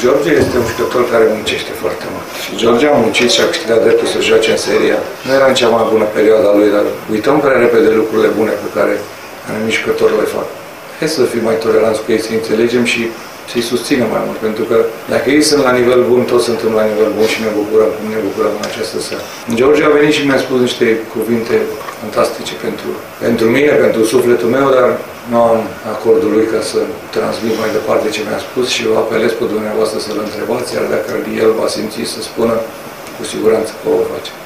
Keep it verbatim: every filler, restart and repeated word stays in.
George este un jucător care muncește foarte mult. Și George a muncit și a câștigat dreptul să joace în seria. Nu era în cea mai bună perioadă a lui, dar uităm prea repede lucrurile bune pe care anumiti jucători le fac. Hai să fim mai toleranți cu ei, să înțelegem și să-i susținem mai mult, pentru că dacă ei sunt la nivel bun, toți suntem la nivel bun și ne bucurăm cum ne bucurăm în această seară. George a venit și mi-a spus niște cuvinte fantastice pentru, pentru mine, pentru sufletul meu, dar nu am acordul lui ca să transmit mai departe ce mi-a spus și vă apelez pe dumneavoastră să-l întrebați, iar dacă el va simți să spună, cu siguranță că o face.